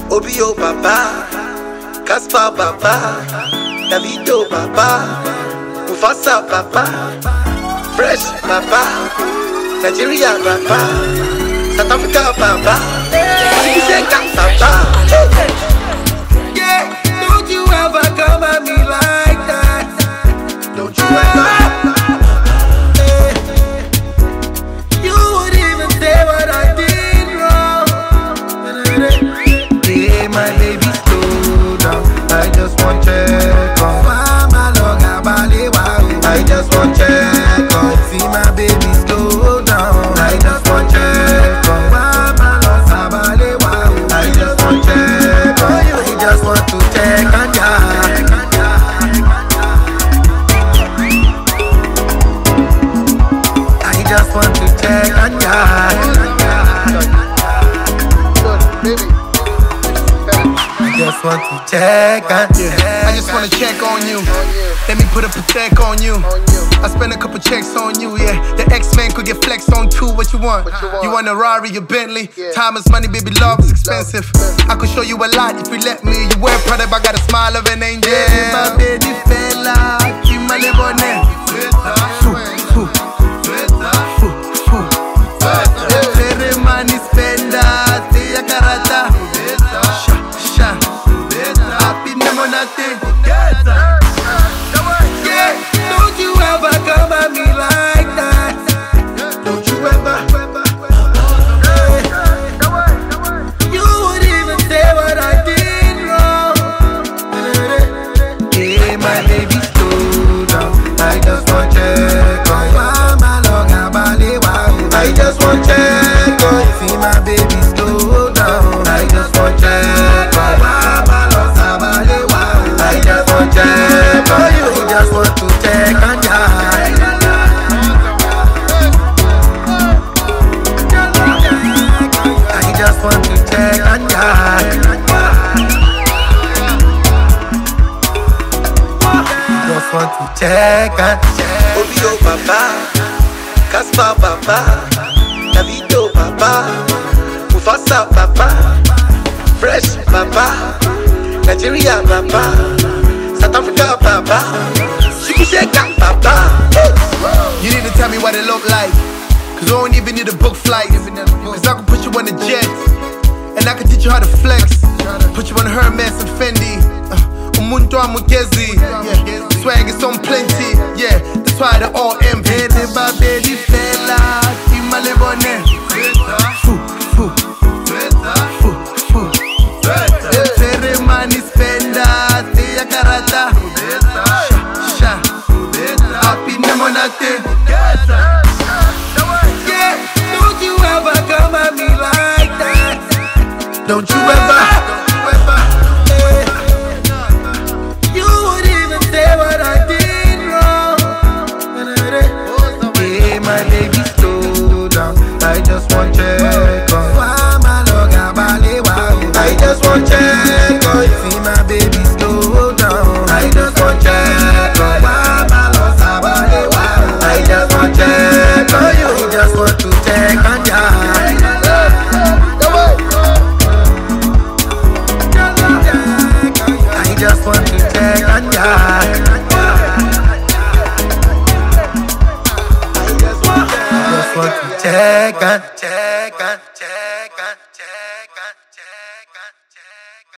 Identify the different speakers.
Speaker 1: Obio Baba, Caspar Baba, Davido Baba, Mufasa Baba, Fresh Baba, Nigeria Baba, South Africa Baba, Zika Baba. Yeah, don't you ever come at me like that. Don't you ever. You would even say what I did wrong. Hey, my baby, slow down. I just want check on. I just want check on. See my baby, slow down. I just want check on. I just want check on. I just want to check on ya. I just want to check on ya. I just want to check on ya.
Speaker 2: I just wanna check on you. Let me put a protect on you. I spend a couple checks on you, yeah. The X-Men could get flexed on too. What you want? You want a Rari, a Bentley? Time is money, baby, love is expensive. I could show you a lot if you let me. You wear Prada, but I got a smile of an angel. My baby fella, you my little name. Money spender, stay a karata. Happy no nothing. Don't you ever come at me like that.
Speaker 1: Don't you ever.
Speaker 2: You would even say what I did wrong.
Speaker 1: Hey, my baby, slow down. I just want check on. I just want check on.
Speaker 2: See my baby, slow down.
Speaker 1: I just want check on. I just want check on you.
Speaker 2: I just want to check on ya. I just want to check on ya. Just want to check on.
Speaker 1: Obio Baba, Caspar Baba, Davido Baba, Mufasa Baba, Fresh Baba, Nigeria Baba, South Africa Baba, Zika Baba.
Speaker 2: You need to tell me what it look like, cause I don't even need a book flight. Cause I can put you on a jet, and I can teach you how to flex. Put you on Hermes and Fendi, Umuntu Amugezi. Yeah, swag is on plenty. Yeah, that's why they're all envy. My baby fella, you my little name. Money spender, stay a karata. Happy no nothing. Yeah, don't you ever come at me like that.
Speaker 1: Don't you ever.
Speaker 2: You would even say what I did wrong.
Speaker 1: Hey, my baby, slow down. I just want check on. I just want check on.
Speaker 2: See my baby, slow down.
Speaker 1: I just want check on. I just want check on you.
Speaker 2: I just want to check on ya. I just want to check on ya. Just want to check on.